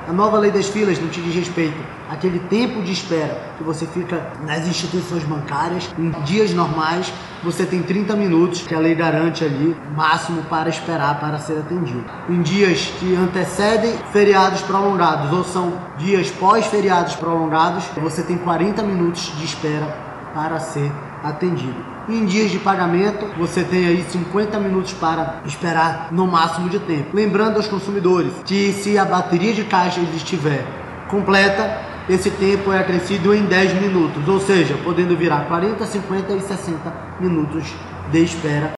A nova lei das filas não te diz respeito àquele tempo de espera que você fica nas instituições bancárias. Em dias normais, você tem 30 minutos, que a lei garante ali, máximo para esperar para ser atendido. Em dias que antecedem feriados prolongados ou são dias pós-feriados prolongados, você tem 40 minutos de espera para ser atendido. Em dias de pagamento, você tem aí 50 minutos para esperar no máximo de tempo. Lembrando aos consumidores que se a bateria de caixa estiver completa, esse tempo é acrescido em 10 minutos, ou seja, podendo virar 40, 50 e 60 minutos de espera